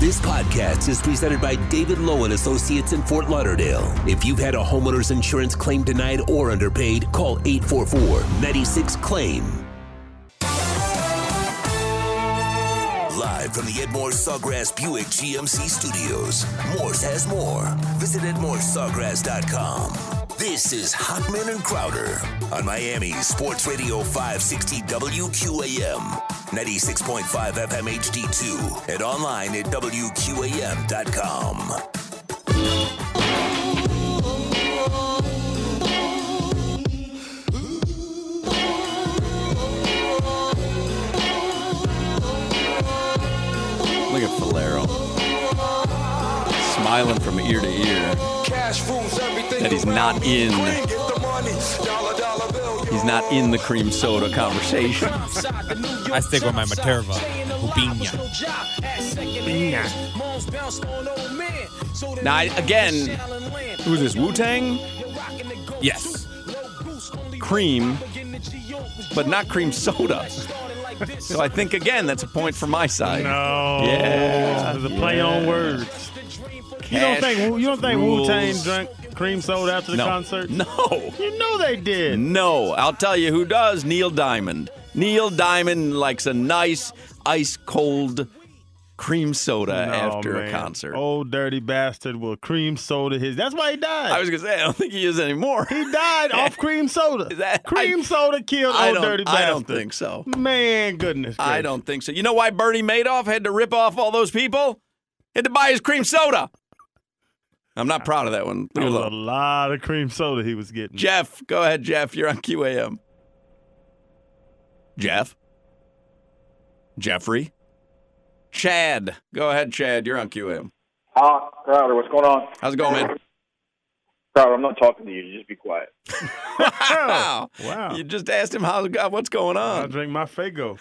This podcast is presented by David Lowe and Associates in Fort Lauderdale. If you've had a homeowner's insurance claim denied or underpaid, call 844-96-CLAIM. Live from the Edmore Sawgrass Buick GMC studios, Morse has more. Visit EdmoreSawgrass.com. This is Hockman and Crowder on Miami's Sports Radio 560 WQAM, 96.5 FM HD2, and online at WQAM.com. Look at Falero. Smiling from ear to ear. That he's not in. He's not in the cream soda conversation. I stick with my Materva. Rubinha. Now, again, who's this, Wu-Tang? Yes. Cream, but not cream soda. So I think, again, that's a point for my side. No. Yeah. There's a play on words. You don't think Wu-Tang drank cream soda after the concert? No. You know they did. No. I'll tell you who does. Neil Diamond. Neil Diamond likes a nice, ice-cold cream soda after a concert. Old dirty bastard will cream soda his. That's why he died. I was going to say, I don't think he is anymore. He died off cream soda. Cream soda killed old dirty bastard. I don't think so. Man, goodness gracious. I don't think so. You know why Bernie Madoff had to rip off all those people? He had to buy his cream soda. I'm not proud of that one. There was a lot of cream soda he was getting. Jeff, go ahead, Jeff. You're on QAM. Jeff? Jeffrey? Chad. Go ahead, Chad. You're on QAM. Crowder, what's going on? How's it going, man? Crowder, I'm not talking to you. Just be quiet. Wow. Wow. You just asked him what's going on. I drink my Faygo.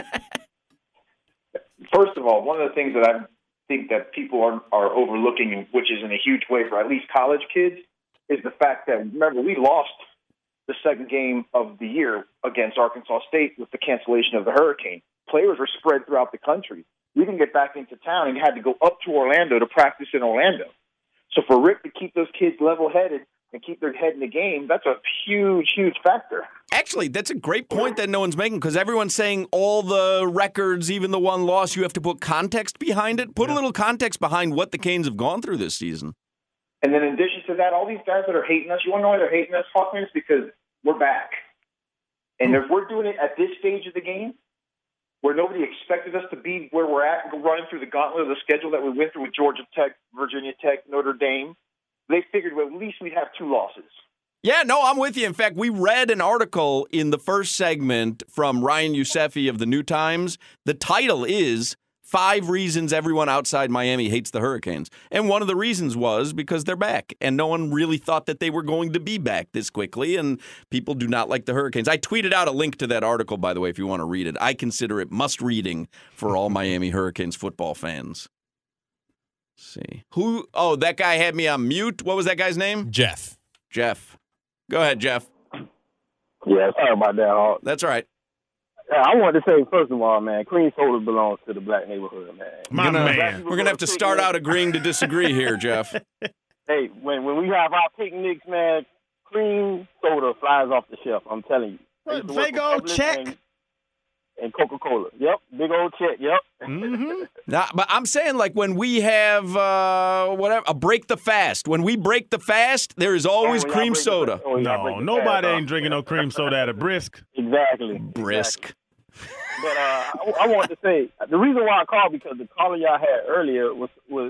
First of all, one of the things that I think that people are overlooking, which is in a huge way for at least college kids, is the fact that, remember, we lost the second game of the year against Arkansas State with the cancellation of the hurricane. Players were spread throughout the country. We didn't get back into town and had to go up to Orlando to practice in Orlando. So for Rick to keep those kids level-headed and keep their head in the game, that's a huge, huge factor. Actually, that's a great point that no one's making, because everyone's saying all the records, even the one loss, you have to put context behind it. Put a little context behind what the Canes have gone through this season. And then in addition to that, all these guys that are hating us, you want to know why they're hating us, Hawkins? Because we're back. And if we're doing it at this stage of the game, where nobody expected us to be where we're at, running through the gauntlet of the schedule that we went through with Georgia Tech, Virginia Tech, Notre Dame, they figured well, at least we'd have 2 losses. Yeah, no, I'm with you. In fact, we read an article in the first segment from Ryan Yusefi of the New Times. The title is 5 Reasons Everyone Outside Miami Hates the Hurricanes. And one of the reasons was because they're back. And no one really thought that they were going to be back this quickly. And people do not like the Hurricanes. I tweeted out a link to that article, by the way, if you want to read it. I consider it must-reading for all Miami Hurricanes football fans. Let's see. Oh, that guy had me on mute. What was that guy's name? Jeff. Go ahead, Jeff. Yeah, sorry about that, Hawk. That's all right. I wanted to say, first of all, man, cream soda belongs to the black neighborhood, man. We're going to have to start out agreeing to disagree here, Jeff. Hey, when we have our picnics, man, cream soda flies off the shelf, I'm telling you. Big old check. And Coca-Cola. Yep, big old check, yep. Mm-hmm. Nah, but I'm saying, like, when we have, a break the fast. When we break the fast, there is always cream soda. No, nobody ain't drinking no cream soda at a brisk. Exactly. Brisk. But I want to say, the reason why I called, because the caller y'all had earlier was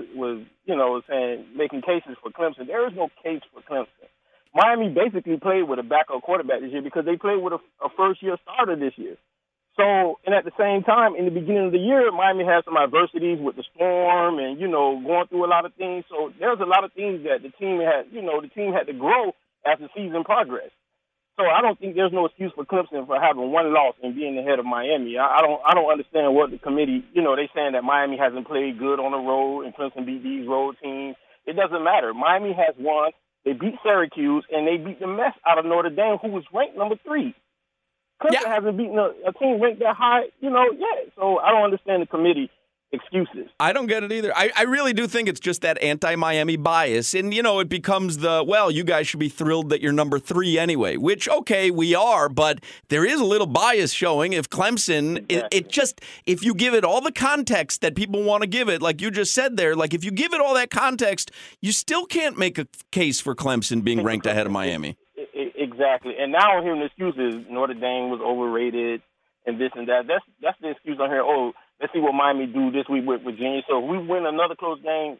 saying, making cases for Clemson. There is no case for Clemson. Miami basically played with a backup quarterback this year because they played with a first-year starter this year. So, and at the same time, in the beginning of the year, Miami had some adversities with the storm and, going through a lot of things. So there's a lot of things that the team had to grow as the season progressed. So I don't think there's no excuse for Clemson for having one loss and being ahead of Miami. I don't understand what the committee, they saying that Miami hasn't played good on the road and Clemson beat these road teams. It doesn't matter. Miami has won. They beat Syracuse and they beat the mess out of Notre Dame, who was ranked number 3. Clemson hasn't beaten a team ranked that high, yet. So I don't understand the committee excuses. I don't get it either. I really do think it's just that anti-Miami bias. And, it becomes you guys should be thrilled that you're number 3 anyway, which, okay, we are, but there is a little bias showing if Clemson, Exactly. if you give it all the context that people want to give it, like you just said there, like if you give it all that context, you still can't make a case for Clemson being ranked ahead of Miami. Exactly. And now I'm hearing excuses. Notre Dame was overrated and this and that. That's the excuse I'm hearing. Oh, let's see what Miami do this week with Virginia. So if we win another close game,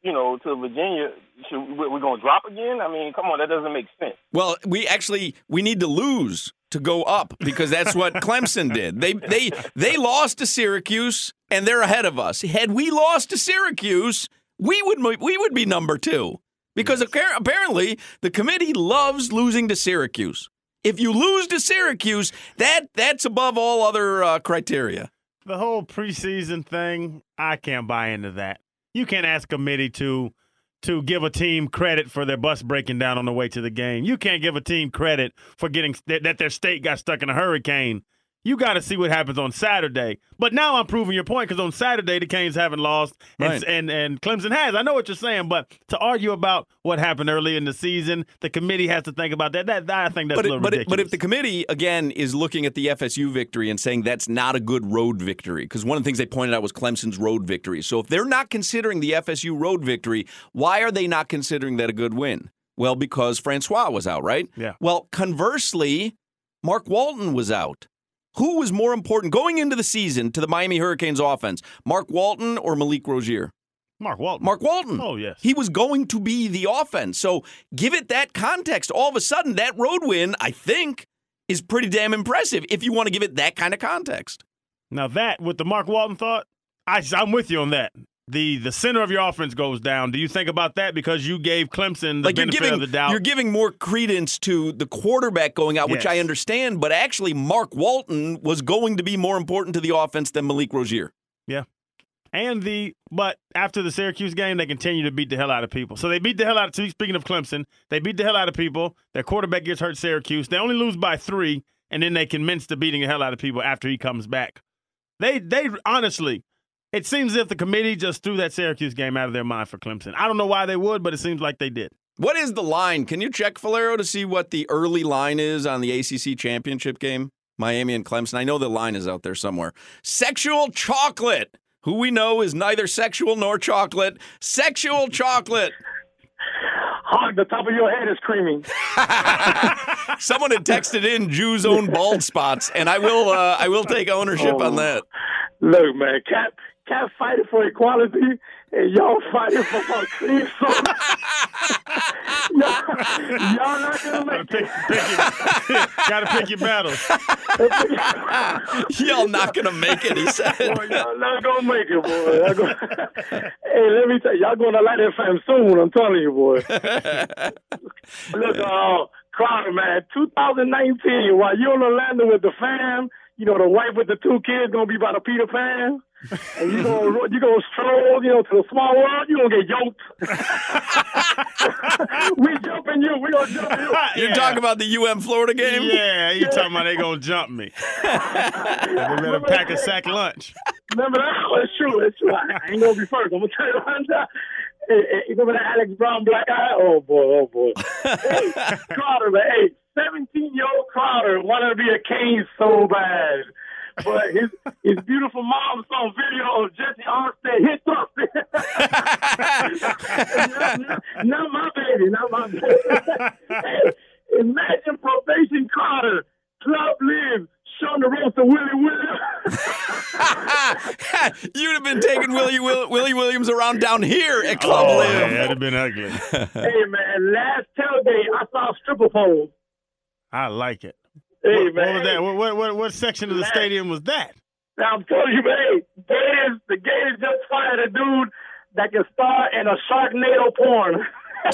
to Virginia, we're going to drop again? I mean, come on, that doesn't make sense. Well, we need to lose to go up because that's what Clemson did. They lost to Syracuse and they're ahead of us. Had we lost to Syracuse, we would be number 2 because apparently the committee loves losing to Syracuse. If you lose to Syracuse, that's above all other criteria. The whole preseason thing, I can't buy into that. You can't ask a committee to give a team credit for their bus breaking down on the way to the game. You can't give a team credit for getting that their state got stuck in a hurricane. You got to see what happens on Saturday. But now I'm proving your point because on Saturday the Canes haven't lost and Clemson has. I know what you're saying, but to argue about what happened early in the season, the committee has to think about that. I think that's a little ridiculous. But if the committee, again, is looking at the FSU victory and saying that's not a good road victory, because one of the things they pointed out was Clemson's road victory. So if they're not considering the FSU road victory, why are they not considering that a good win? Well, because Francois was out, right? Yeah. Well, conversely, Mark Walton was out. Who was more important going into the season to the Miami Hurricanes offense, Mark Walton or Malik Rozier? Mark Walton. Mark Walton. Oh, yes. He was going to be the offense. So give it that context. All of a sudden, that road win, I think, is pretty damn impressive if you want to give it that kind of context. Now that, with the Mark Walton thought, I'm with you on that. The center of your offense goes down. Do you think about that because you gave Clemson the benefit of the doubt? You're giving more credence to the quarterback going out, which I understand, but actually Mark Walton was going to be more important to the offense than Malik Rozier. Yeah. But after the Syracuse game, they continue to beat the hell out of people. So they beat the hell out of, speaking of Clemson, they beat the hell out of people. Their quarterback gets hurt Syracuse. They only lose by 3, and then they commence to beating the hell out of people after he comes back. They honestly, it seems as if the committee just threw that Syracuse game out of their mind for Clemson. I don't know why they would, but it seems like they did. What is the line? Can you check, Valero, to see what the early line is on the ACC championship game? Miami and Clemson. I know the line is out there somewhere. Sexual chocolate, who we know is neither sexual nor chocolate. Sexual chocolate. Hog, the top of your head is creamy. Someone had texted in Jew's own bald spots, and I will take ownership on that. Look, man, Cat fighting for equality, and y'all fighting for clean soda. y'all not gonna make it. Gotta pick your battles. Y'all not gonna make it, he said. Boy, y'all not gonna make it, boy. Hey, let me tell you, y'all gonna like that fam soon, I'm telling you, boy. Look, Crowder, man, 2019, while you're in Orlando with the fam, the wife with the 2 kids gonna be by the Peter Pan, and you gonna stroll, to the small world. You gonna get yoked. We jumping you. We gonna jump you. You're talking about the Florida game? Yeah, you talking about they gonna jump me. They better pack a sack lunch. Remember that? Oh, it's true. I ain't gonna be first. I'm gonna tell you one time. Hey, you remember that Alex Brown black eye? Oh boy. Hey, Crowder, man. Hey, 17-year-old Crowder wanted to be a Cane so bad. But his beautiful mom saw a video of Jesse Armstead hit something. Not my baby. Hey, imagine probation Crowder, club live, showing the roast of Willie Williams. You'd have been taking Willie Williams around down here at Club Live. Yeah, that'd have been ugly. Hey, man, last tailgate, I saw a stripper pole. I like it. Hey, what was that? What section of the stadium was that? Now, I'm telling you, man, the Gators just fired a dude that can star in a Sharknado porn.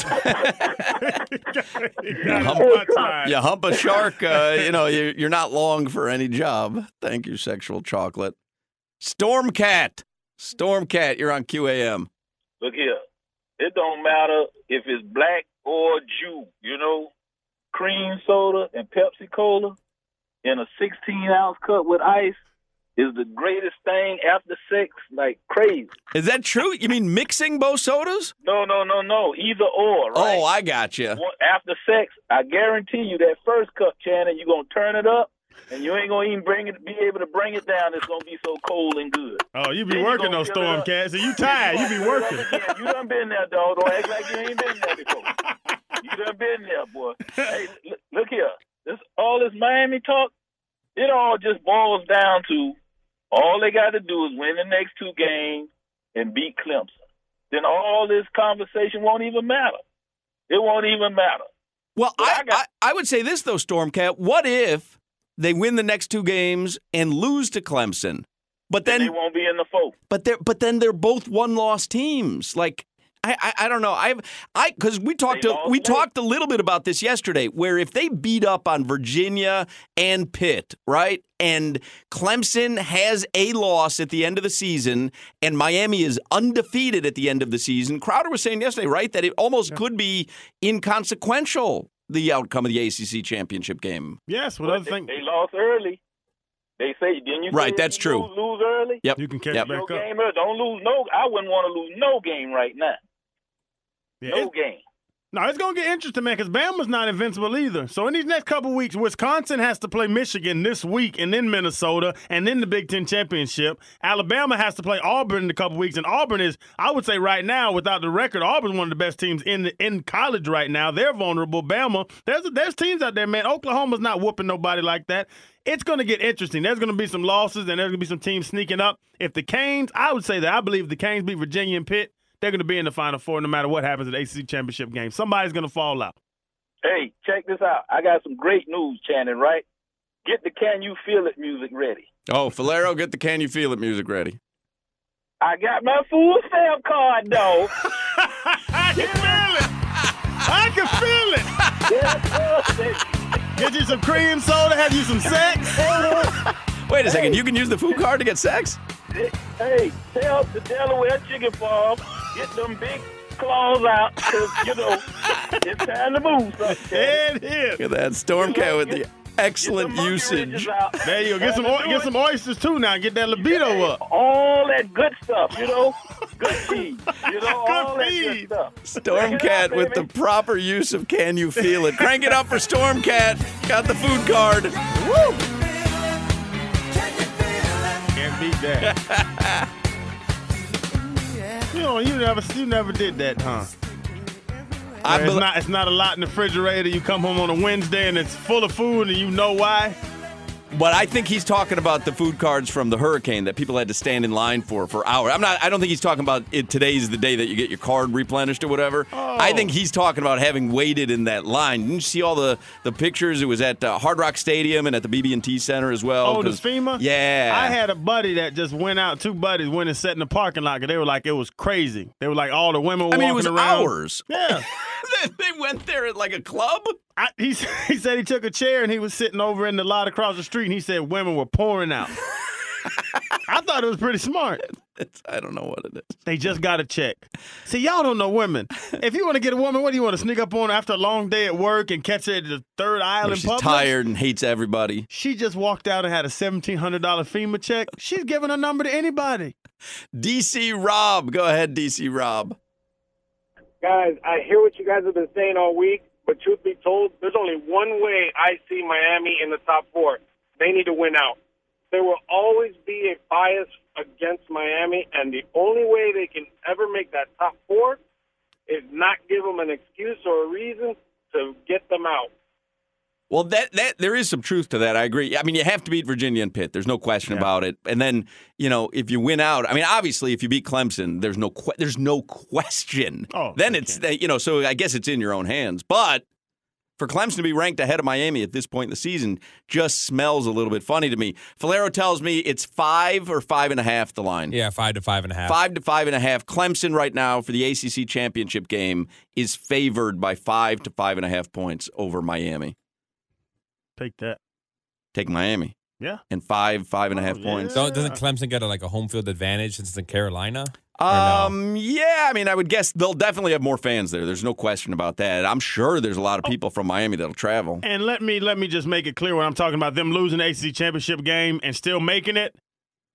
You hump a shark, you're not long for any job. Thank you, Sexual Chocolate. Stormcat, you're on QAM. Look here. It don't matter if it's black or Jew, cream soda and Pepsi Cola in a 16-ounce cup with ice is the greatest thing after sex, like crazy. Is that true? You mean mixing both sodas? No. Either or, right? Oh, I got you. After sex, I guarantee you that first cup, Channing, you're going to turn it up, and you ain't going to even be able to bring it down. It's going to be so cold and good. Oh, you be working those storm cats. So you tired. You be working. You done been there, dog. Don't act like you ain't been there before. You done been there, boy. Hey, look here. All this Miami talk, it all just boils down to all they got to do is win the next 2 games and beat Clemson. Then all this conversation won't even matter. It won't even matter. Well, I would say this, though, Stormcat. What if they win the next 2 games and lose to Clemson? But then they won't be in the fold. But then they're both one-loss teams. Like, I don't know. Because we talked a little bit about this yesterday, where if they beat up on Virginia and Pitt, right, and Clemson has a loss at the end of the season, and Miami is undefeated at the end of the season, Crowder was saying yesterday, right, that it almost could be inconsequential, the outcome of the ACC championship game. Yes, what other thing? They lost early. They say, didn't you? Right, that's true. Lose early. Yep, you can catch back up. Game early. Don't lose no. I wouldn't want to lose no game right now. Yeah, no game. No, it's going to get interesting, man, because Bama's not invincible either. So in these next couple weeks, Wisconsin has to play Michigan this week, and then Minnesota, and then the Big Ten Championship. Alabama has to play Auburn in a couple weeks, and Auburn is, I would say right now, without the record, Auburn's one of the best teams in college right now. They're vulnerable. Bama, there's teams out there, man. Oklahoma's not whooping nobody like that. It's going to get interesting. There's going to be some losses, and there's going to be some teams sneaking up. If the Canes, I would say that I believe the Canes beat Virginia and Pitt, they're going to be in the Final Four no matter what happens at the ACC championship game. Somebody's going to fall out. Hey, check this out. I got some great news, Channing, right? Get the Can You Feel It music ready. Oh, Falero, get the Can You Feel It music ready. I got my full stamp card, though. I can feel it. I can feel it. Get you some cream soda, have you some sex. Wait a second, you can use the food card to get sex? Hey, tell the Delaware Chicken Farm, get them big claws out, because, it's time to move something. It is. Look at that Stormcat with the excellent usage. There you go. Get some oysters, too, now. Get that libido up. All that good stuff, Good feed. All that good stuff. Stormcat with the proper use of Can You Feel It. Crank it up for Stormcat. Got the food card. Woo! Can't beat that. You never did that, huh? It's not a lot in the refrigerator. You come home on a Wednesday and it's full of food and you know why. But I think he's talking about the food cards from the hurricane that people had to stand in line for hours. I don't think he's talking about today's the day that you get your card replenished or whatever. Oh. I think he's talking about having waited in that line. Didn't you see all the pictures? It was at Hard Rock Stadium and at the BB&T Center as well. Oh, the FEMA? Yeah. I had a buddy that just went out, 2 buddies went and sat in the parking lot, because they were like, it was crazy. They were like, all the women were walking around. It was hours. Yeah. They went there at like a club? He said he took a chair and he was sitting over in the lot across the street and he said women were pouring out. I thought it was pretty smart. I don't know what it is. They just got to check. See, y'all don't know women. If you want to get a woman, what do you want to sneak up on her after a long day at work and catch her at the third aisle in she's public? Tired and hates everybody. She just walked out and had a $1,700 FEMA check. She's giving her number to anybody. DC Rob. Go ahead, DC Rob. Guys, I hear what you guys have been saying all week, but truth be told, there's only one way I see Miami in the top 4. They need to win out. There will always be a bias against Miami, and the only way they can ever make that top 4 is not give them an excuse or a reason to get them out. Well, that there is some truth to that. I agree. I mean, you have to beat Virginia and Pitt. There's no question about it. And then, if you win out, I mean, obviously, if you beat Clemson, there's no question. Oh, then it's so I guess it's in your own hands. But for Clemson to be ranked ahead of Miami at this point in the season just smells a little bit funny to me. Falero tells me it's 5 or 5.5 the line. Yeah, 5 to 5.5. 5 to 5.5. Clemson right now for the ACC championship game is favored by 5 to 5.5 points over Miami. Take that. Take Miami. Yeah. And 5.5 points. Doesn't Clemson get a home field advantage since it's in Carolina? Yeah, I mean, I would guess they'll definitely have more fans there. There's no question about that. I'm sure there's a lot of people from Miami that'll travel. And let me just make it clear when I'm talking about them losing the ACC championship game and still making it.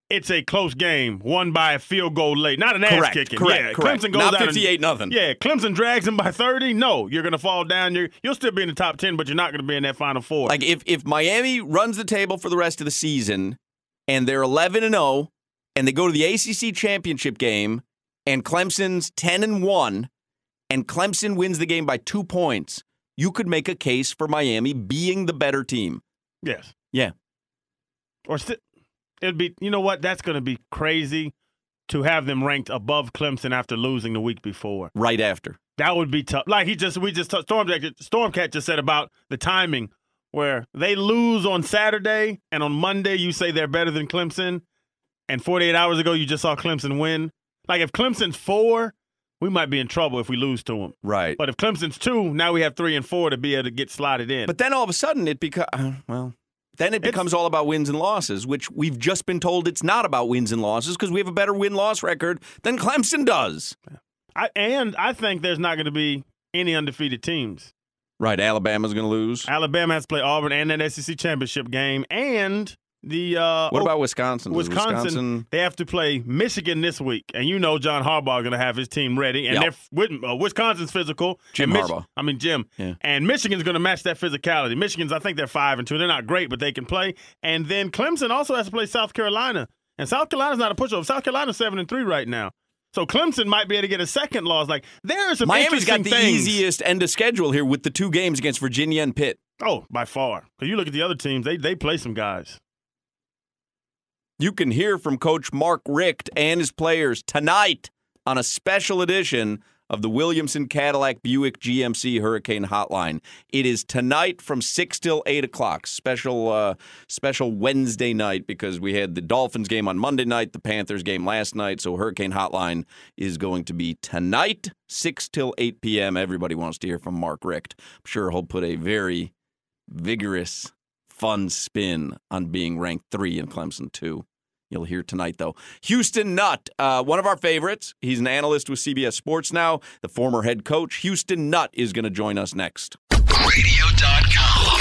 it's a close game, won by a field goal late, not an ass kicking. Correct. Clemson goes not out 58-0. Yeah, Clemson drags them by 30. No, you're going to fall down. You'll still be in the top 10, but you're not going to be in that Final Four. Like if Miami runs the table for the rest of the season and they're 11-0 and they go to the ACC championship game and Clemson's 10-1 and Clemson wins the game by 2 points, you could make a case for Miami being the better team. Yes. Yeah. Or it'd be, you know what? That's going to be crazy to have them ranked above Clemson after losing the week before. Right after. That would be tough. Like Stormcat just said about the timing, where they lose on Saturday and on Monday you say they're better than Clemson, and 48 hours ago you just saw Clemson win. Like if Clemson's 4, we might be in trouble if we lose to them. Right. But if Clemson's 2, now we have 3 and 4 to be able to get slotted in. But then all of a sudden it becomes all about wins and losses, which we've just been told it's not about wins and losses because we have a better win-loss record than Clemson does. I think there's not going to be any undefeated teams. Right, Alabama's going to lose. Alabama has to play Auburn and that SEC championship game, and the what about Wisconsin? Wisconsin, they have to play Michigan this week, and you know John Harbaugh is going to have his team ready, and Wisconsin's physical. Jim. Yeah. And Michigan's going to match that physicality. Michigan's, I think they're 5-2. They're not great, but they can play. And then Clemson also has to play South Carolina, and South Carolina's not a pushover. South Carolina's 7-3 right now. So Clemson might be able to get a second loss. Like there's some Miami's got the things. easiest end of schedule here with the 2 games against Virginia and Pitt. Oh, by far. Because you look at the other teams, they play some guys. You can hear from Coach Mark Richt and his players tonight on a special edition of the Williamson Cadillac Buick GMC Hurricane Hotline. It is tonight from 6 till 8 o'clock. Special Wednesday night because we had the Dolphins game on Monday night, the Panthers game last night. So Hurricane Hotline is going to be tonight, 6 till 8 p.m. Everybody wants to hear from Mark Richt. I'm sure he'll put a very vigorous, fun spin on being ranked 3 and Clemson 2. You'll hear tonight, though. Houston Nutt, one of our favorites. He's an analyst with CBS Sports now, the former head coach. Houston Nutt is going to join us next. Radio.com.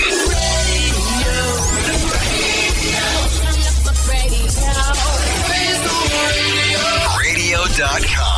Radio.com.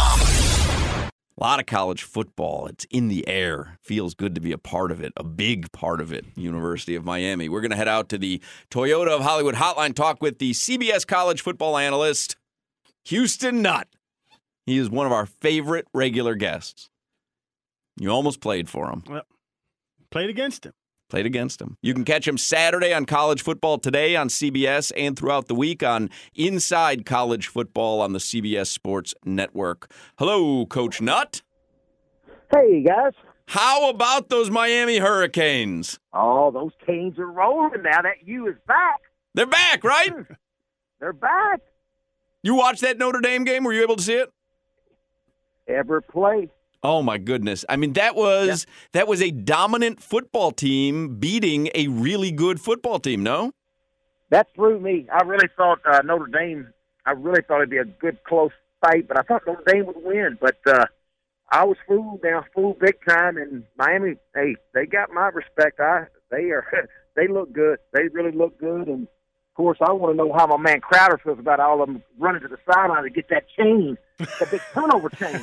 A lot of college football. It's in the air. Feels good to be a part of it, a big part of it. University of Miami. We're going to head out to the Toyota of Hollywood hotline, talk with the CBS college football analyst, Houston Nutt. He is one of our favorite regular guests. You almost played for him. Well, played against him. Played against him. You can catch him Saturday on College Football Today on CBS and throughout the week on Inside College Football on the CBS Sports Network. Hello, Coach Nutt. Hey, guys. How about those Miami Hurricanes? Oh, those Canes are rolling now. That U is back. They're back, right? They're back. You watched that Notre Dame game? Were you able to see it? Ever play? Oh, my goodness. I mean, that was a dominant football team beating a really good football team, no? That threw me. I really thought Notre Dame, it'd be a good close fight, but I thought Notre Dame would win. But I was fooled big time, and Miami, hey, they got my respect. They look good. They really look good, and of course, I want to know how my man Crowder feels about all of them running to the sideline to get that chain, that big turnover chain.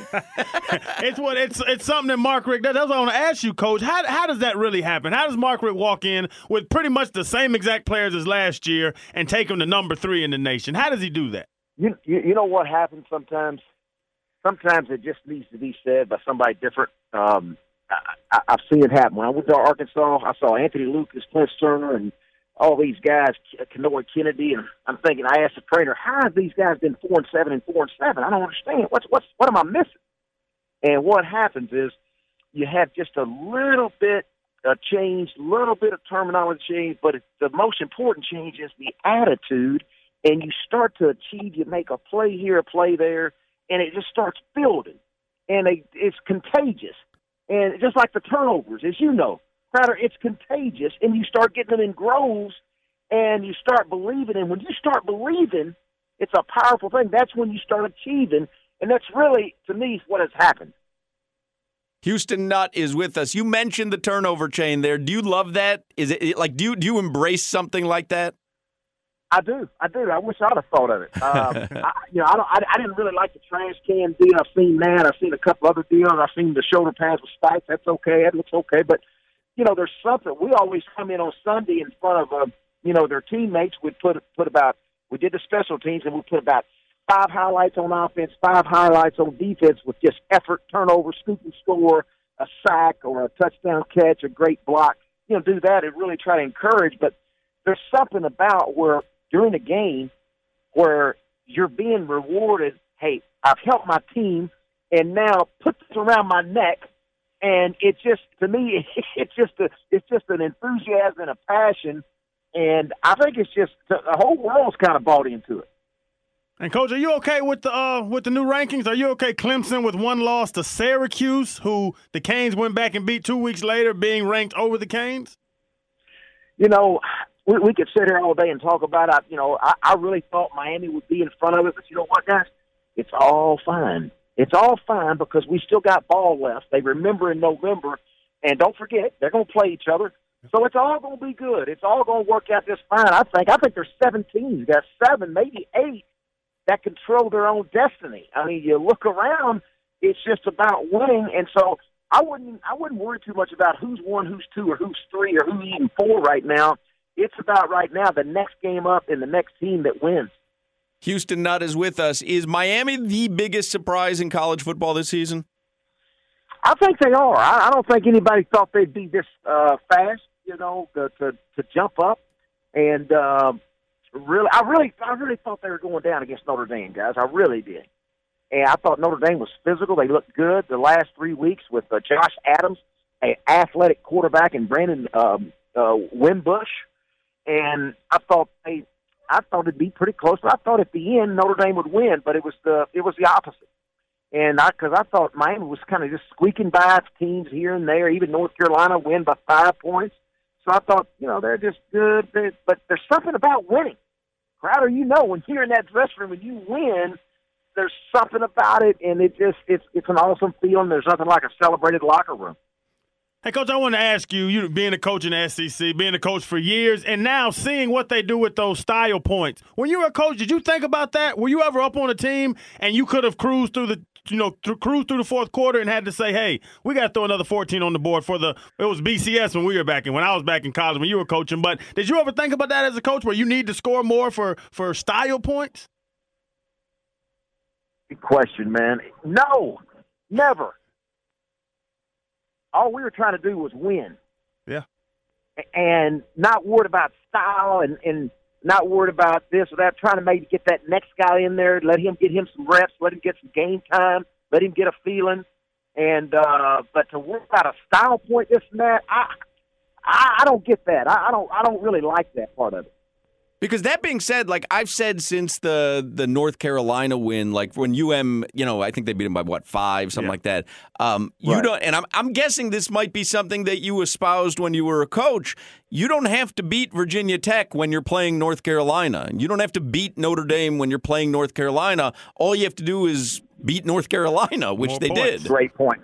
It's something that Mark Richt does. That's what I want to ask you, Coach. How does that really happen? How does Mark Richt walk in with pretty much the same exact players as last year and take them to number 3 in the nation? How does he do that? You know what happens sometimes? Sometimes it just needs to be said by somebody different. I've seen it happen. When I went to Arkansas, I saw Anthony Lucas, Clint Turner, and all these guys, Kenoy Kennedy, and I'm thinking, I asked the trainer, how have these guys been 4-7 and 4-7? I don't understand. What am I missing? And what happens is you have just a little bit of change, little bit of terminology change, but the most important change is the attitude, and you start to achieve, you make a play here, a play there, and it just starts building, and it's contagious. And just like the turnovers, as you know, Crowder, it's contagious, and you start getting them in groves, and you start believing. And when you start believing, it's a powerful thing. That's when you start achieving, and that's really, to me, what has happened. Houston Nutt is with us. You mentioned the turnover chain there. Do you love that? Is it like do you embrace something like that? I do. I wish I'd have thought of it. I didn't really like the trash can deal. I've seen that. I've seen a couple other deals. I've seen the shoulder pads with spikes. That's okay. That looks okay. But, there's something. We always come in on Sunday in front of, their teammates. We did the special teams, and we put about 5 highlights on offense, 5 highlights on defense with just effort, turnover, scoop and score, a sack or a touchdown catch, a great block. Do that and really try to encourage. But there's something about where during the game where you're being rewarded, hey, I've helped my team, and now put this around my neck, and it just, to me, it's just an enthusiasm and a passion, and I think it's just the whole world's kind of bought into it. And Coach, are you okay with the new rankings? Are you okay? Clemson with 1 loss to Syracuse, who the Canes went back and beat 2 weeks later, being ranked over the Canes. We could sit here all day and talk about it. I really thought Miami would be in front of it, but you know what, guys? It's all fine. It's all fine because we still got ball left. They remember in November, and don't forget, they're going to play each other. So it's all going to be good. It's all going to work out just fine. I think there's 7 teams. You got 7, maybe 8 that control their own destiny. I mean, you look around, it's just about winning, and so I wouldn't worry too much about who's 1, who's 2, or who's 3, or who's even 4 right now. It's about right now the next game up and the next team that wins. Houston Nutt is with us. Is Miami the biggest surprise in college football this season? I think they are. I don't think anybody thought they'd be this fast, to jump up. And I really thought they were going down against Notre Dame, guys. I really did. And I thought Notre Dame was physical. They looked good the last 3 weeks with Josh Adams, an athletic quarterback, and Brandon Wimbush. And I thought it'd be pretty close. I thought at the end Notre Dame would win, but it was the opposite. And because I thought Miami was kind of just squeaking by teams here and there. Even North Carolina win by 5 points. So I thought, they're just good. But there's something about winning. Crowder, when you're in that dressing room and you win, there's something about it, and it's an awesome feeling. There's nothing like a celebrated locker room. Hey, Coach, I want to ask you being a coach in the SEC, being a coach for years, and now seeing what they do with those style points. When you were a coach, did you think about that? Were you ever up on a team and you could have cruised through the fourth quarter and had to say, hey, we got to throw another 14 on the board it was BCS when I was back in college when you were coaching. But did you ever think about that as a coach where you need to score more for style points? Good question, man. No, never. All we were trying to do was win. Yeah. And not worried about style and not worried about this or that, trying to maybe get that next guy in there, let him get him some reps, let him get some game time, let him get a feeling. And but to worry about a style point, this and that, I don't get that. I don't really like that part of it. Because that being said, like I've said since the North Carolina win, like when UM, I think they beat them by 5, something like that. You don't, and I'm guessing this might be something that you espoused when you were a coach. You don't have to beat Virginia Tech when you're playing North Carolina. You don't have to beat Notre Dame when you're playing North Carolina. All you have to do is beat North Carolina, which they did. Great point.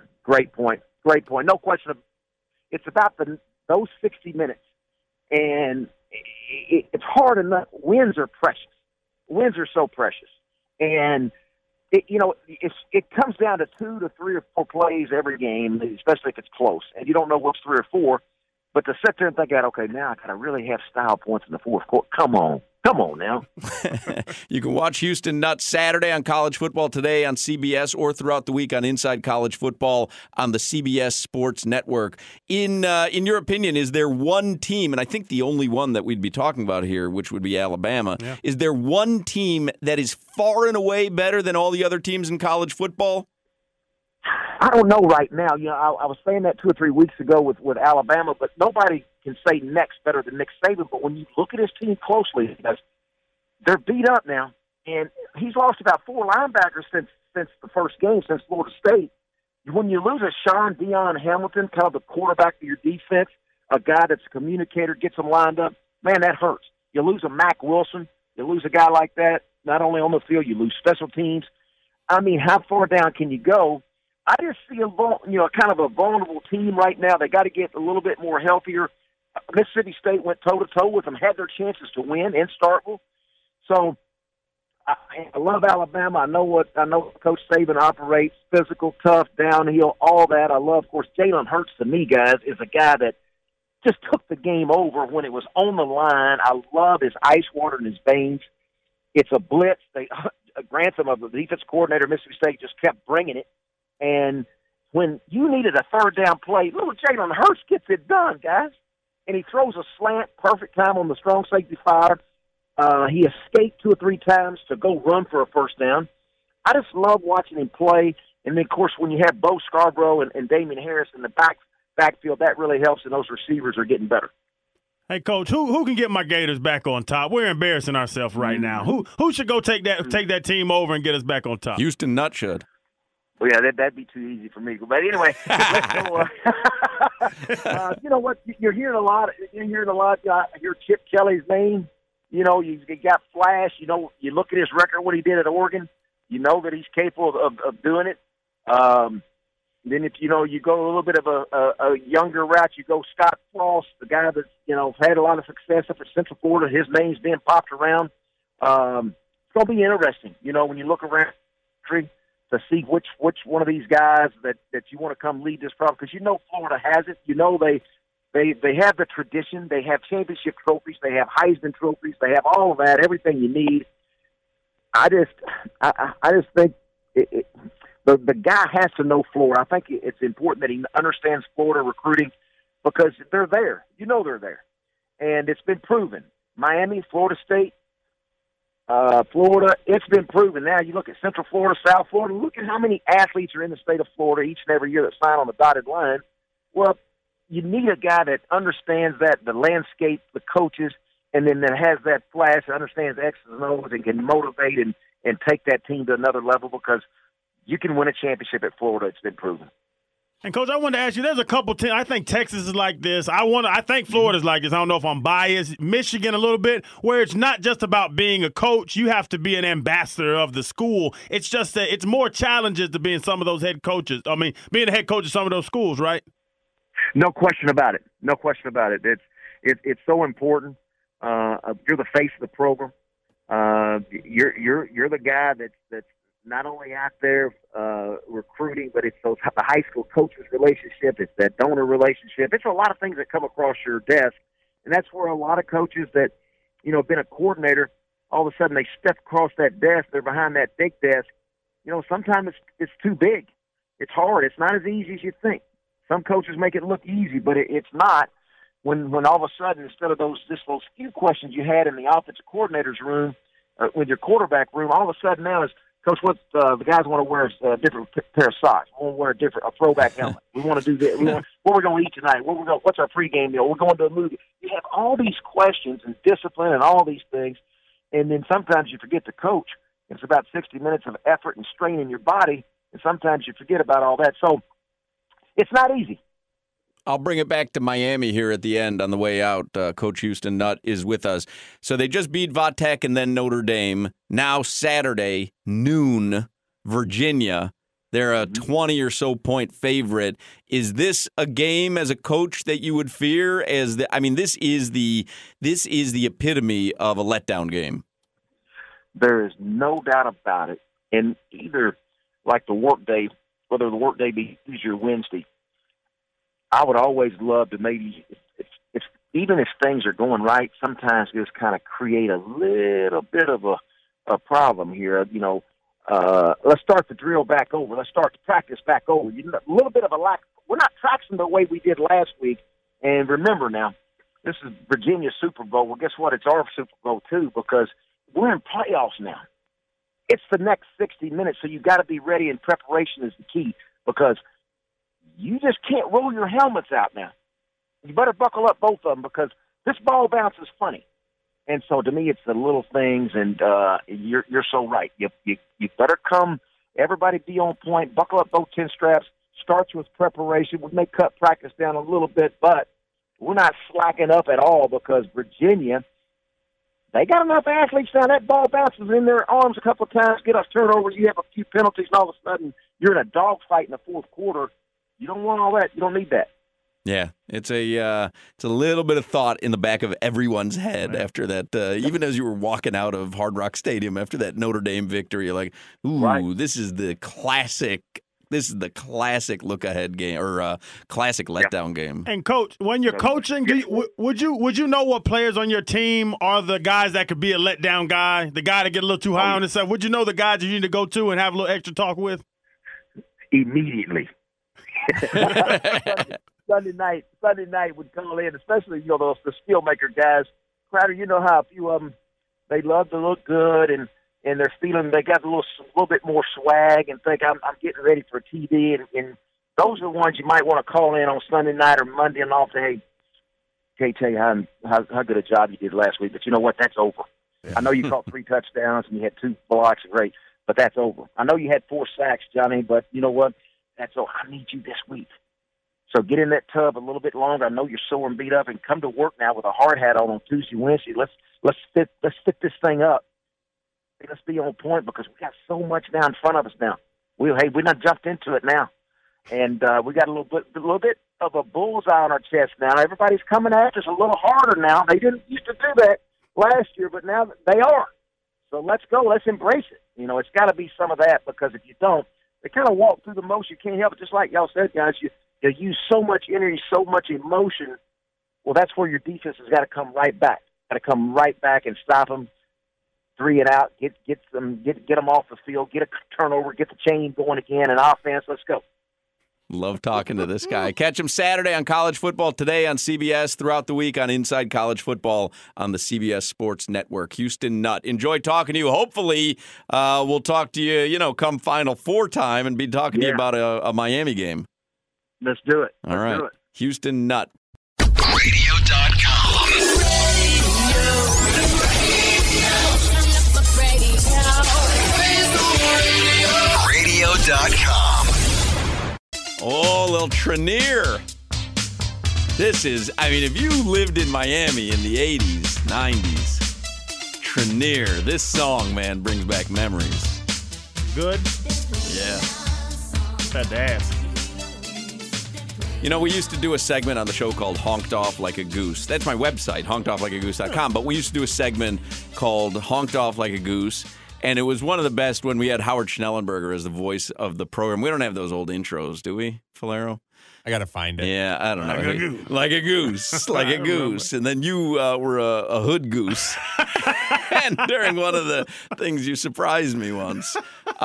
No question. It's about those 60 minutes, and it's hard enough. Wins are precious. Wins are so precious. And, it comes down to 2 to 3 or 4 plays every game, especially if it's close. And you don't know what's 3 or 4. But to sit there and think, okay, now I got to really have style points in the fourth quarter. Come on now. You can watch Houston Nutt Saturday on College Football Today on CBS or throughout the week on Inside College Football on the CBS Sports Network. In your opinion, is there one team, and I think the only one that we'd be talking about here, which would be Alabama, is there one team that is far and away better than all the other teams in college football? I don't know right now. I was saying that 2 or 3 weeks ago with Alabama, but nobody can say next better than Nick Saban. But when you look at his team closely, they're beat up now, and he's lost about 4 linebackers since the first game, since Florida State. When you lose a Sean Dion Hamilton, kind of the quarterback of your defense, a guy that's a communicator, gets them lined up, man, that hurts. You lose a Mack Wilson, you lose a guy like that, not only on the field, you lose special teams. I mean, how far down can you go? I just see kind of a vulnerable team right now. They got to get a little bit more healthier. Mississippi State went toe-to-toe with them, had their chances to win in Starkville. So I love Alabama. I know Coach Saban operates, physical, tough, downhill, all that. I love, of course, Jalen Hurts to me, guys, is a guy that just took the game over when it was on the line. I love his ice water in his veins. It's a blitz. Grantham, of the defense coordinator, Mississippi State, just kept bringing it. And when you needed a third down play, little Jalen Hurts gets it done, guys. And he throws a slant, perfect time on the strong safety fire. He escaped 2 or 3 times to go run for a first down. I just love watching him play. And then, of course, when you have Bo Scarborough and Damian Harris in the backfield, that really helps, and those receivers are getting better. Hey, Coach, who can get my Gators back on top? We're embarrassing ourselves right now. Who should go take that team over and get us back on top? Houston Nutt should. Well, yeah, that'd be too easy for me. But anyway, let's go. You know what? You're hearing a lot. I hear Chip Kelly's name. You know, you got Flash. You know, you look at his record, what he did at Oregon. You know that he's capable of doing it. Then if, you know, you go a little bit of a younger route, you go Scott Frost, the guy that's, you know, had a lot of success up at Central Florida. His name's being popped around. It's going to be interesting, you know, when you look around the country to see which one of these guys that you want to come lead this problem. Because you know Florida has it. You know they have the tradition. They have championship trophies. They have Heisman trophies. They have all of that, everything you need. I just think the guy has to know Florida. I think it's important that he understands Florida recruiting because they're there. You know they're there. And it's been proven. Miami, Florida State, Florida, it's been proven. Now you look at Central Florida, South Florida, look at how many athletes are in the state of Florida each and every year that sign on the dotted line. Well, you need a guy that understands that, the landscape, the coaches, and then that has that flash, understands X's and O's, and can motivate and take that team to another level because you can win a championship at Florida. It's been proven. And, Coach, I wanted to ask you, there's a couple teams. I think Texas is like this. I think Florida's like this. I don't know if I'm biased. Michigan a little bit, where it's not just about being a coach. You have to be an ambassador of the school. It's just that it's more challenges to being some of those head coaches. I mean, being a head coach of some of those schools, right? No question about it. No question about it. It's so important. You're the face of the program. You're the guy that's not only out there recruiting, but it's the high school coaches relationship. It's that donor relationship. It's a lot of things that come across your desk, and that's where a lot of coaches that, you know, have been a coordinator, all of a sudden they step across that desk. They're behind that big desk. You know, sometimes it's too big. It's hard. It's not as easy as you think. Some coaches make it look easy, but it's not. When all of a sudden, instead of those few questions you had in the offensive coordinator's room, with your quarterback room, all of a sudden now is, Coach, what the guys want to wear a different pair of socks. We want to wear a throwback helmet. We want to do this. What we're going to eat tonight? What's our pregame meal? We're going to a movie. You have all these questions and discipline and all these things, and then sometimes you forget to coach. It's about 60 minutes of effort and strain in your body, and sometimes you forget about all that. So it's not easy. I'll bring it back to Miami here at the end on the way out. Coach Houston Nutt is with us. So they just beat Vatech and then Notre Dame. Now Saturday, noon, Virginia. They're a 20 or so point favorite. Is this a game as a coach that you would fear? This is the epitome of a letdown game. There is no doubt about it. And either like the workday, whether the workday be Tuesday or Wednesday, I would always love to maybe, if even if things are going right, sometimes just kind of create a little bit of a problem here. You know, let's start the drill back over. Let's start the practice back over. A little bit of a lack. We're not practicing the way we did last week. And remember now, this is Virginia's Super Bowl. Well, guess what? It's our Super Bowl too because we're in playoffs now. It's the next 60 minutes, so you've got to be ready, and preparation is the key because you just can't roll your helmets out now. You better buckle up both of them because this ball bounce is funny. And so to me, it's the little things, and you're so right. You better come, everybody be on point, buckle up both 10 straps, starts with preparation. We may cut practice down a little bit, but we're not slacking up at all because Virginia, they got enough athletes now. That ball bounces in their arms a couple of times, get us turnovers, you have a few penalties, and all of a sudden you're in a dogfight in the fourth quarter. You don't want all that. You don't need that. Yeah, it's a little bit of thought in the back of everyone's head after that. Even as you were walking out of Hard Rock Stadium after that Notre Dame victory, you're like, "Ooh, this is the classic. This is the classic look ahead game or classic letdown game." And coach, when you're coaching, would you know what players on your team are the guys that could be a letdown guy, the guy that get a little too high on himself? Would you know the guys you need to go to and have a little extra talk with? Immediately. Sunday night would call in, especially the skill maker guys. Crowder, you know how a few of them, they love to look good and they're feeling they got a little bit more swag and think I'm getting ready for TV and those are the ones you might want to call in on Sunday night or Monday and all say, hey, tell you how good a job you did last week, but you know what? That's over. Yeah. I know you caught 3 touchdowns and you had 2 blocks, great, but that's over. I know you had 4 sacks, Johnny, but you know what? That's over. I need you this week. So get in that tub a little bit longer. I know you're sore and beat up, and come to work now with a hard hat on Tuesday, Wednesday. Let's fit this thing up. Let's be on point because we got so much now in front of us now. We're not jumped into it now, and we got a little bit of a bullseye on our chest now. Everybody's coming at us a little harder now. They didn't used to do that last year, but now they are. So let's go. Let's embrace it. It's got to be some of that because if you don't, they kind of walk through the motion. You can't help it. Just like y'all said, guys, you use so much energy, so much emotion. Well, that's where your defense has got to come right back. Got to come right back and stop them, 3 and out, get them off the field, get a turnover, get the chain going again, and offense. Let's go. Love talking to this guy. Catch him Saturday on College Football Today on CBS, throughout the week on Inside College Football on the CBS Sports Network. Houston Nutt. Enjoy talking to you. Hopefully, we'll talk to you, come Final Four time and be talking to you about a Miami game. Let's do it. All right. Houston Nutt. Radio.com. Radio.com. Oh, little Trenier. This is, if you lived in Miami in the 80s, 90s, Trenier, this song, man, brings back memories. Good? Yeah. Had to ask. We used to do a segment on the show called Honked Off Like a Goose. That's my website, honkedofflikeagoose.com. But we used to do a segment called Honked Off Like a Goose. And it was one of the best when we had Howard Schnellenberger as the voice of the program. We don't have those old intros, do we, Falero? I got to find it. Yeah, I don't know. Like a goose. Like a goose. And then you were a hood goose. And during one of the things, you surprised me once.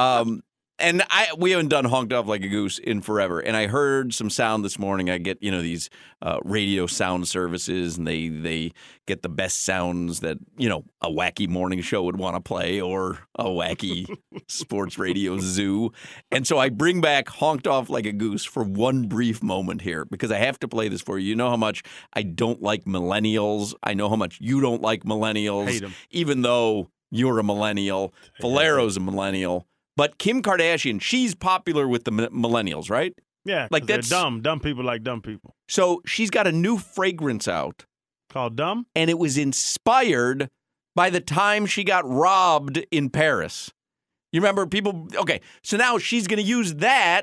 And we haven't done Honked Off Like a Goose in forever. And I heard some sound this morning. I get, these radio sound services, and they get the best sounds that, a wacky morning show would want to play or a wacky sports radio zoo. And so I bring back Honked Off Like a Goose for one brief moment here because I have to play this for you. You know how much I don't like millennials. I know how much you don't like millennials. Hate them. Even though you're a millennial. Falero's a millennial. But Kim Kardashian, she's popular with the millennials, right? Yeah, like that's dumb. Dumb people like dumb people. So she's got a new fragrance out. Called Dumb? And it was inspired by the time she got robbed in Paris. You remember people? Okay, so now she's going to use that.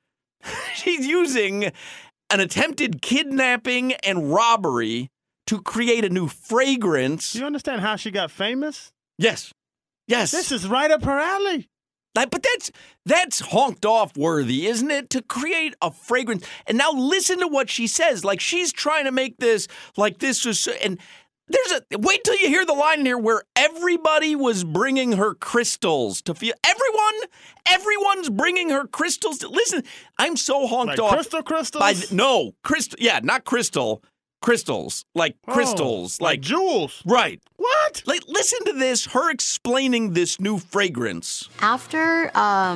She's using an attempted kidnapping and robbery to create a new fragrance. Do you understand how she got famous? Yes. This is right up her alley. But that's honked off worthy, isn't it? To create a fragrance. And now listen to what she says. Like she's trying to make this like this was. And wait till you hear the line in here where everybody was bringing her crystals to feel. Everyone's bringing her crystals. Listen, I'm so honked off. Crystals? Crystal. Yeah, not crystal. Crystals, like crystals, like jewels. Right. What? Like, listen to this, her explaining this new fragrance. After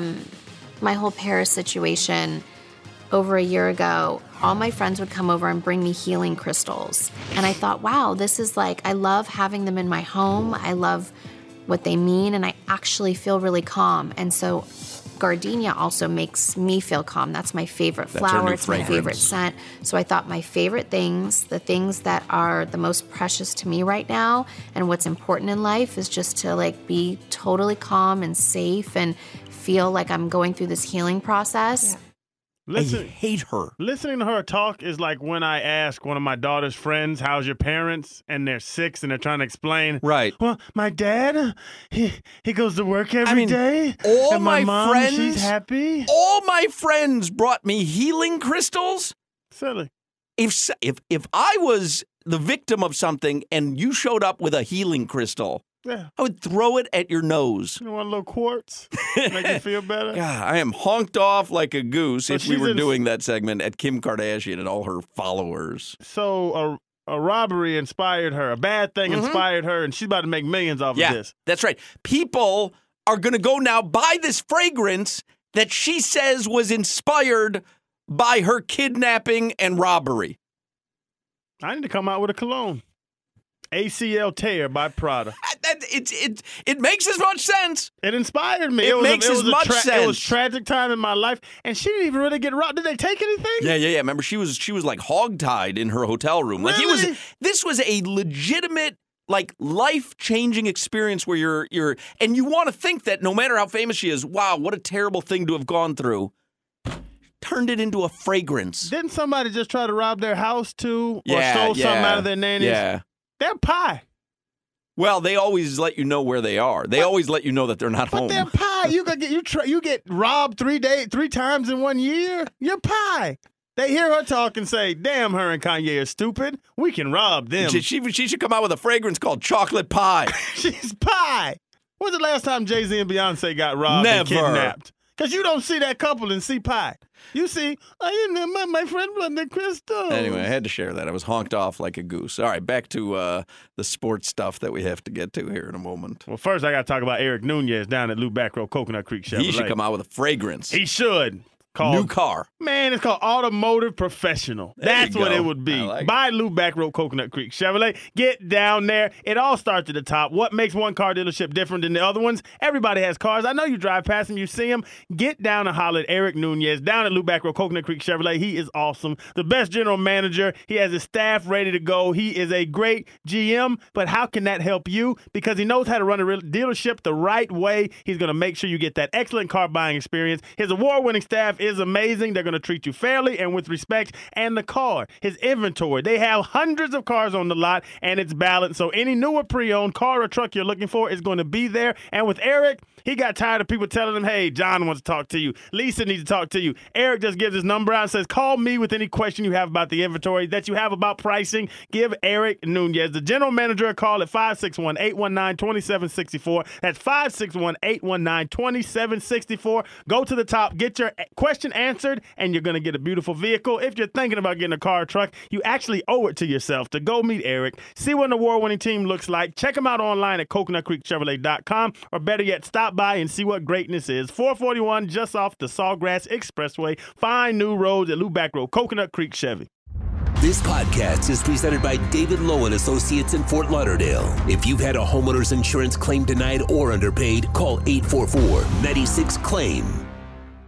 my whole Paris situation over a year ago, all my friends would come over and bring me healing crystals. And I thought, wow, this is I love having them in my home. I love what they mean, and I actually feel really calm. And so gardenia also makes me feel calm. That's my favorite flower. It's my favorite scent. So I thought my favorite things, the things that are the most precious to me right now and what's important in life is just to be totally calm and safe and feel like I'm going through this healing process. I hate her. Listening to her talk is like when I ask one of my daughter's friends, how's your parents? And they're 6 and they're trying to explain. Right. Well, my dad, he goes to work every day. All and my mom, friends, she's happy. All my friends brought me healing crystals. Silly. If I was the victim of something and you showed up with a healing crystal, yeah, I would throw it at your nose. You want a little quartz? Make you feel better? God, I am honked off like a goose if we were doing that segment at Kim Kardashian and all her followers. So a robbery inspired her. A bad thing inspired her, and she's about to make millions off of this. That's right. People are going to go now buy this fragrance that she says was inspired by her kidnapping and robbery. I need to come out with a cologne. ACL Tear by Prada. It makes as much sense. It inspired me. It makes as much sense. It was a tragic time in my life, and she didn't even really get robbed. Did they take anything? Yeah. Remember, she was like hogtied in her hotel room. Really? Like this was a legitimate, like, life-changing experience where you're and you want to think that no matter how famous she is, wow, what a terrible thing to have gone through. Turned it into a fragrance. Didn't somebody just try to rob their house too, or stole something out of their nannies? Yeah. They're pie. Well, they always let you know where they are. They always let you know that they're not home. But they're pie. You get robbed 3 times in 1 year. You're pie. They hear her talk and say, "Damn, her and Kanye are stupid. We can rob them." She should come out with a fragrance called Chocolate Pie. She's pie. When's the last time Jay-Z and Beyonce got robbed Never. and kidnapped? Because you don't see that couple and see pie. You see, my friend brought the crystal. Anyway, I had to share that. I was honked off like a goose. All right, back to the sports stuff that we have to get to here in a moment. Well, first I got to talk about Eric Nunez down at Lou Back Row Coconut Creek Chevrolet. He should come out with a fragrance. He should. New car. Man, it's called Automotive Professional. That's what it would be. By Lou Back Row Coconut Creek Chevrolet. Get down there. It all starts at the top. What makes one car dealership different than the other ones? Everybody has cars. I know you drive past them, you see them. Get down and holler at Eric Nunez down at Lou Back Row Coconut Creek Chevrolet. He is awesome. The best general manager. He has his staff ready to go. He is a great GM, but how can that help you? Because he knows how to run a dealership the right way. He's going to make sure you get that excellent car buying experience. His award-winning staff is amazing. They're going to treat you fairly and with respect. And the car, his inventory, they have hundreds of cars on the lot and it's balanced. So any new or pre-owned car or truck you're looking for is going to be there. And with Eric, he got tired of people telling him, "Hey, John wants to talk to you. Lisa needs to talk to you." Eric just gives his number out and says, "Call me with any question you have about the inventory, that you have about pricing." Give Eric Nunez, the general manager, a call at 561-819-2764. That's 561-819-2764. Go to the top, get your question answered, and you're going to get a beautiful vehicle. If you're thinking about getting a car or truck, you actually owe it to yourself to go meet Eric, see what an award-winning team looks like. Check them out online at CoconutCreekChevrolet.com, or better yet, stop by and see what greatness is. 441 just off the Sawgrass Expressway. Find new roads at Lou Back Row Coconut Creek Chevy. This podcast is presented by David Lowe and Associates in Fort Lauderdale. If you've had a homeowner's insurance claim denied or underpaid, call 844-96-CLAIM.